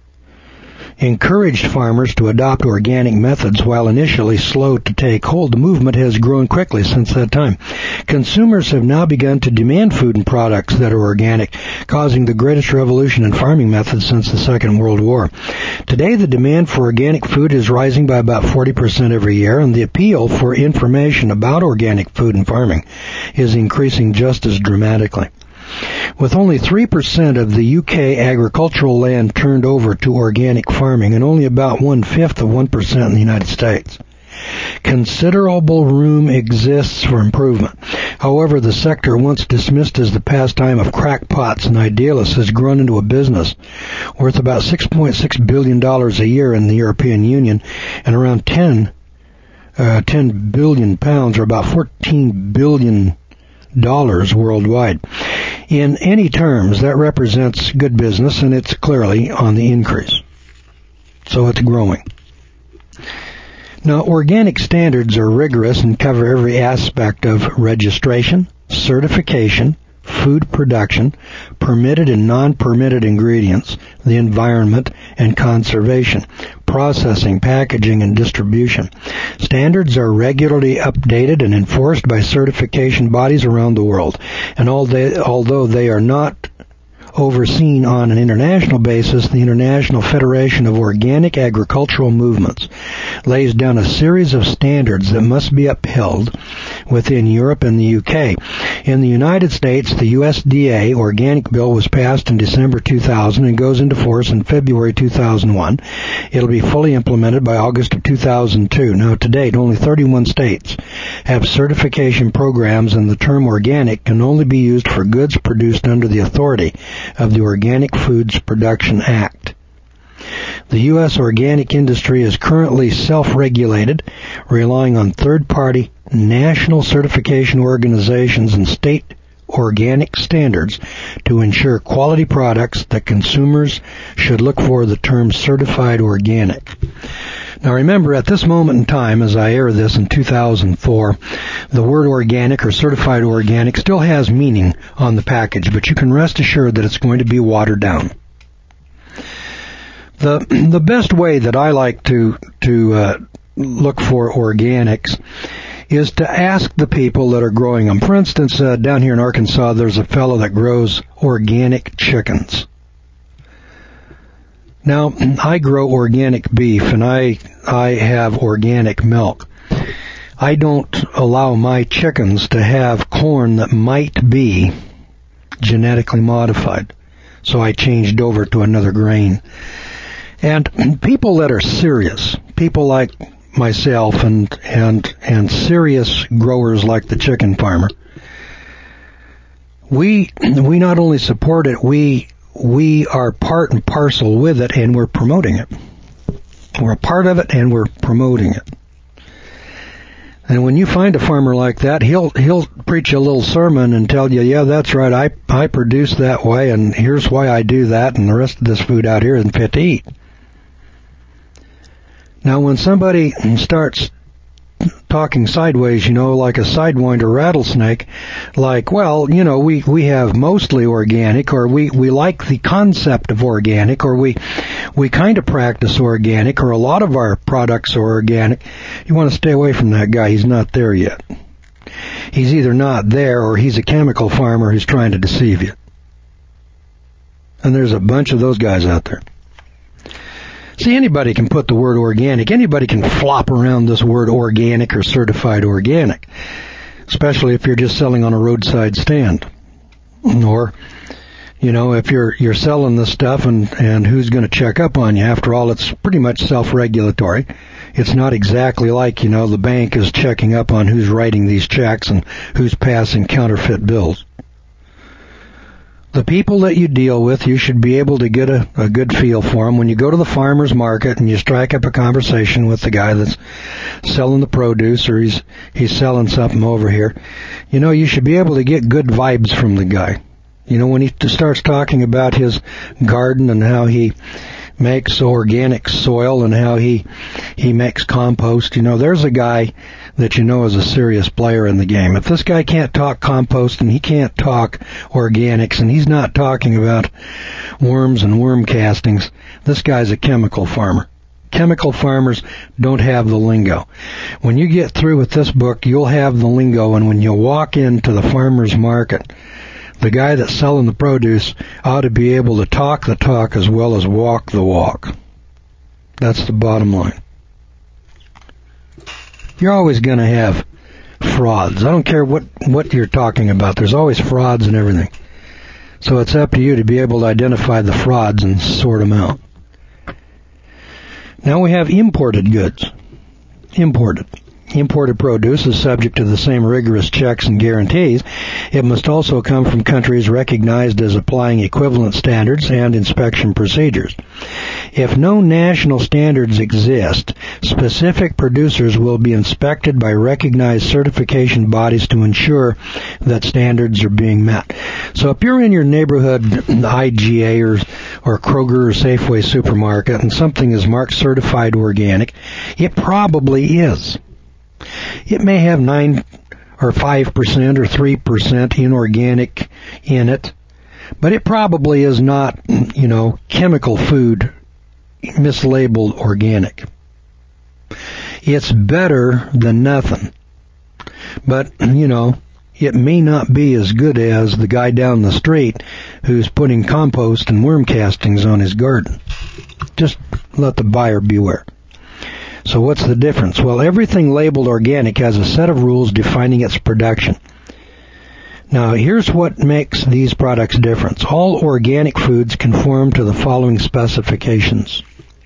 A: encouraged farmers to adopt organic methods. While initially slow to take hold, the movement has grown quickly since that time. Consumers have now begun to demand food and products that are organic, causing the greatest revolution in farming methods since the Second World War. Today, the demand for organic food is rising by about 40% every year, and the appeal for information about organic food and farming is increasing just as dramatically. With only 3% of the UK agricultural land turned over to organic farming and only about 1/5 of 1% in the United States, considerable room exists for improvement. However, the sector, once dismissed as the pastime of crackpots and idealists, has grown into a business worth about $6.6 billion a year in the European Union and around 10 billion pounds, or about $14 billion worldwide. In any terms, that represents good business, and it's clearly on the increase. So it's growing. Now, organic standards are rigorous and cover every aspect of registration, certification, food production, permitted and non-permitted ingredients, the environment, and conservation, processing, packaging, and distribution. Standards are regularly updated and enforced by certification bodies around the world, and although they are not overseen on an international basis, the International Federation of Organic Agricultural Movements lays down a series of standards that must be upheld within Europe and the UK. In the United States, the USDA organic bill was passed in December 2000 and goes into force in February 2001. It'll be fully implemented by August of 2002. Now, to date, only 31 states have certification programs, and the term organic can only be used for goods produced under the authority of the Organic Foods Production Act. The U.S. organic industry is currently self-regulated, relying on third-party national certification organizations and state organic standards to ensure quality products that consumers should look for the term certified organic. Now remember, at this moment in time, as I air this in 2004, the word organic or certified organic still has meaning on the package, but you can rest assured that it's going to be watered down. The best way that I like to look for organics is to ask the people that are growing them. For instance, down here in Arkansas, there's a fellow that grows organic chickens. Now, I grow organic beef, and I have organic milk. I don't allow my chickens to have corn that might be genetically modified. So I changed over to another grain. And people that are serious, people like myself and serious growers like the chicken farmer, we not only support it, we are part and parcel with it, and we're promoting it. We're a part of it, and we're promoting it. And when you find a farmer like that, he'll preach a little sermon and tell you, yeah, that's right, I produce that way, and here's why I do that, and the rest of this food out here isn't fit to eat. Now, when somebody starts talking sideways, like a sidewinder rattlesnake, like, well, we have mostly organic, or we like the concept of organic, or we kind of practice organic, or a lot of our products are organic, you want to stay away from that guy. He's not there yet. He's either not there, or he's a chemical farmer who's trying to deceive you. And there's a bunch of those guys out there. See, anybody can put the word organic. Anybody can flop around this word organic or certified organic, especially if you're just selling on a roadside stand. Or, if you're selling this stuff and who's going to check up on you? After all, it's pretty much self-regulatory. It's not exactly like, the bank is checking up on who's writing these checks and who's passing counterfeit bills. The people that you deal with, you should be able to get a good feel for them. When you go to the farmer's market and you strike up a conversation with the guy that's selling the produce, or he's selling something over here, you should be able to get good vibes from the guy. When he starts talking about his garden and how he makes organic soil and how he makes compost, there's a guy that is a serious player in the game. If this guy can't talk compost and he can't talk organics and he's not talking about worms and worm castings, this guy's a chemical farmer. Chemical farmers don't have the lingo. When you get through with this book, you'll have the lingo, and when you walk into the farmer's market, the guy that's selling the produce ought to be able to talk the talk as well as walk the walk. That's the bottom line. You're always going to have frauds. I don't care what you're talking about. There's always frauds and everything. So it's up to you to be able to identify the frauds and sort them out. Now we have imported goods. Imported produce is subject to the same rigorous checks and guarantees. It must also come from countries recognized as applying equivalent standards and inspection procedures. If no national standards exist, specific producers will be inspected by recognized certification bodies to ensure that standards are being met. So if you're in your neighborhood IGA or Kroger or Safeway supermarket and something is marked certified organic, it probably is. It may have 9 or 5% or 3% inorganic in it, but it probably is not, chemical food mislabeled organic. It's better than nothing. But, it may not be as good as the guy down the street who's putting compost and worm castings on his garden. Just let the buyer beware. So what's the difference? Well, everything labeled organic has a set of rules defining its production. Now, here's what makes these products different. All organic foods conform to the following specifications.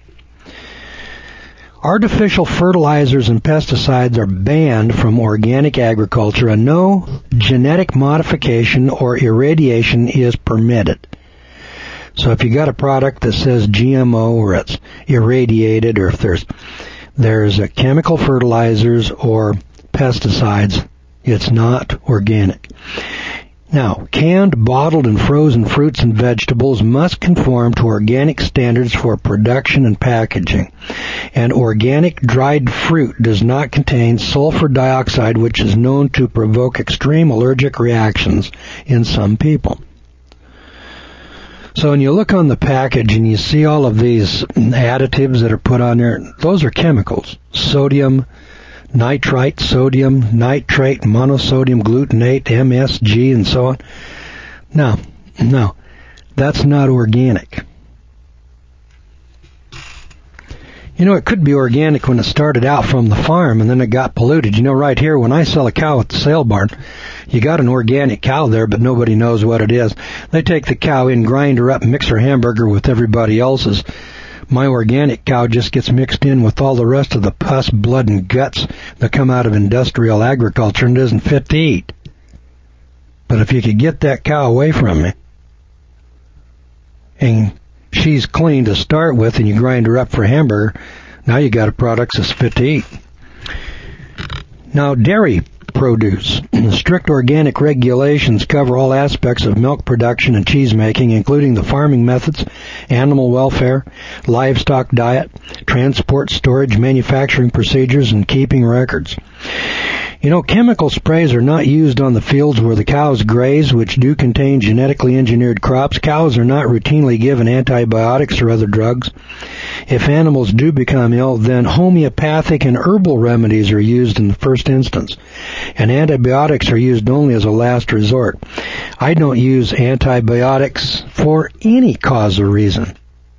A: Artificial fertilizers and pesticides are banned from organic agriculture, and no genetic modification or irradiation is permitted. So if you got a product that says GMO or it's irradiated, or if there's chemical fertilizers or pesticides, it's not organic. Now, canned, bottled, and frozen fruits and vegetables must conform to organic standards for production and packaging. And organic dried fruit does not contain sulfur dioxide, which is known to provoke extreme allergic reactions in some people. So when you look on the package and you see all of these additives that are put on there, those are chemicals. Sodium nitrite, sodium nitrate, monosodium glutamate, MSG, and so on. No, that's not organic. You know, it could be organic when it started out from the farm and then it got polluted. You know, right here, when I sell a cow at the sale barn, you got an organic cow there, but nobody knows what it is. They take the cow in, grind her up, mix her hamburger with everybody else's. My organic cow just gets mixed in with all the rest of the pus, blood, and guts that come out of industrial agriculture and isn't fit to eat. But if you could get that cow away from me, and she's clean to start with, and you grind her up for a hamburger, now you got a product that's fit to eat. Now, dairy produce. Strict organic regulations cover all aspects of milk production and cheese making, including the farming methods, animal welfare, livestock diet, transport, storage, manufacturing procedures, and keeping records. You know, chemical sprays are not used on the fields where the cows graze, which do contain genetically engineered crops. Cows are not routinely given antibiotics or other drugs. If animals do become ill, then homeopathic and herbal remedies are used in the first instance, and antibiotics are used only as a last resort. I don't use antibiotics for any cause or reason.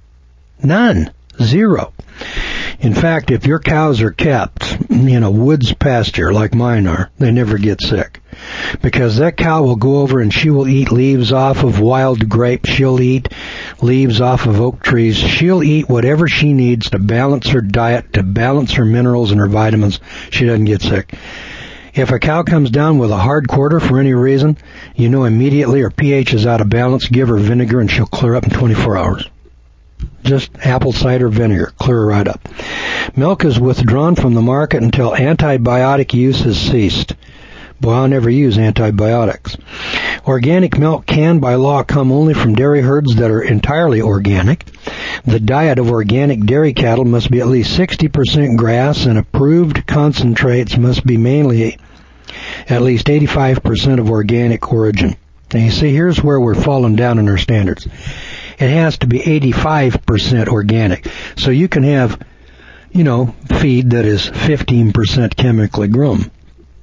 A: None. Zero. In fact, if your cows are kept in a woods pasture like mine are, they never get sick. Because that cow will go over and she will eat leaves off of wild grapes. She'll eat leaves off of oak trees. She'll eat whatever she needs to balance her diet, to balance her minerals and her vitamins. She doesn't get sick. If a cow comes down with a hard quarter for any reason, you know immediately her pH is out of balance. Give her vinegar and she'll clear up in 24 hours. Just apple cider vinegar, clear right up. Milk is withdrawn from the market until antibiotic use has ceased. Boy, I'll never use antibiotics. Organic milk can, by law, come only from dairy herds that are entirely organic. The diet of organic dairy cattle must be at least 60% grass, and approved concentrates must be mainly at least 85% of organic origin. And you see, here's where we're falling down in our standards. It has to be 85% organic. So you can have, you know, feed that is 15% chemically grown.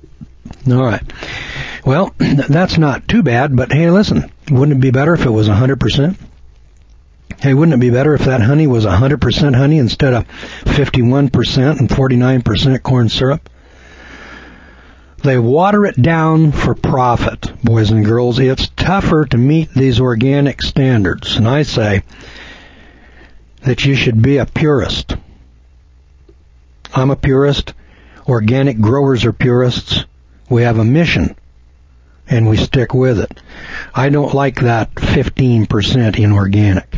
A: All right. Well, that's not too bad, but hey, listen, wouldn't it be better if it was 100%? Hey, wouldn't it be better if that honey was 100% honey instead of 51% and 49% corn syrup? They water it down for profit, boys and girls. It's tougher to meet these organic standards. And I say that you should be a purist. I'm a purist. Organic growers are purists. We have a mission, and we stick with it. I don't like that 15% inorganic.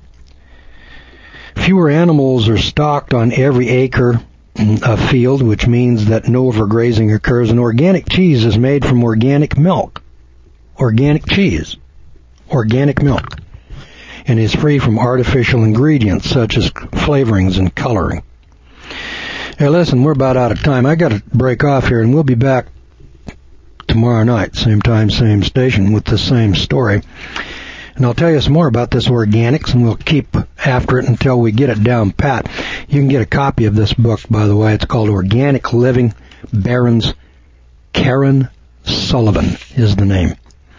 A: Fewer animals are stocked on every acre of field, which means that no overgrazing occurs. And organic cheese is made from organic milk. Organic cheese. Organic milk. And is free from artificial ingredients such as flavorings and coloring. Hey, listen, we're about out of time. I got to break off here, and we'll be back tomorrow night, same time, same station, with the same story. And I'll tell you some more about this organics, and we'll keep after it until we get it down pat. You can get a copy of this book, by the way. It's called Organic Living. Barron's. Karen Sullivan is the name.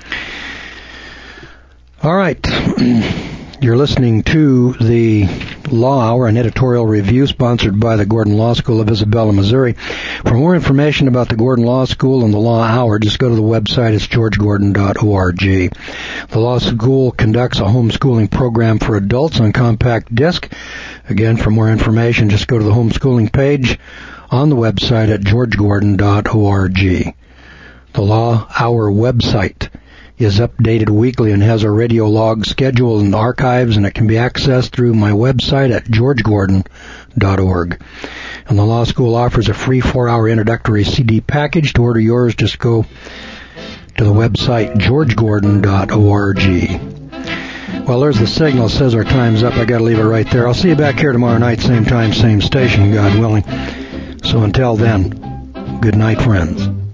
A: All right. You're listening to the Law Hour, an editorial review sponsored by the Gordon Law School of Isabella, Missouri. For more information about the Gordon Law School and the Law Hour, just go to the website. It's georgegordon.org. The Law School conducts a homeschooling program for adults on compact disc. Again, for more information, just go to the homeschooling page on the website at georgegordon.org. The Law Hour website is updated weekly and has a radio log schedule and archives, and it can be accessed through my website at georgegordon.org. And the Law School offers a free 4-hour introductory CD package. To order yours, just go to the website georgegordon.org. Well, there's the signal. It says our time's up. I got to leave it right there. I'll see you back here tomorrow night, same time, same station, God willing. So until then, good night, friends.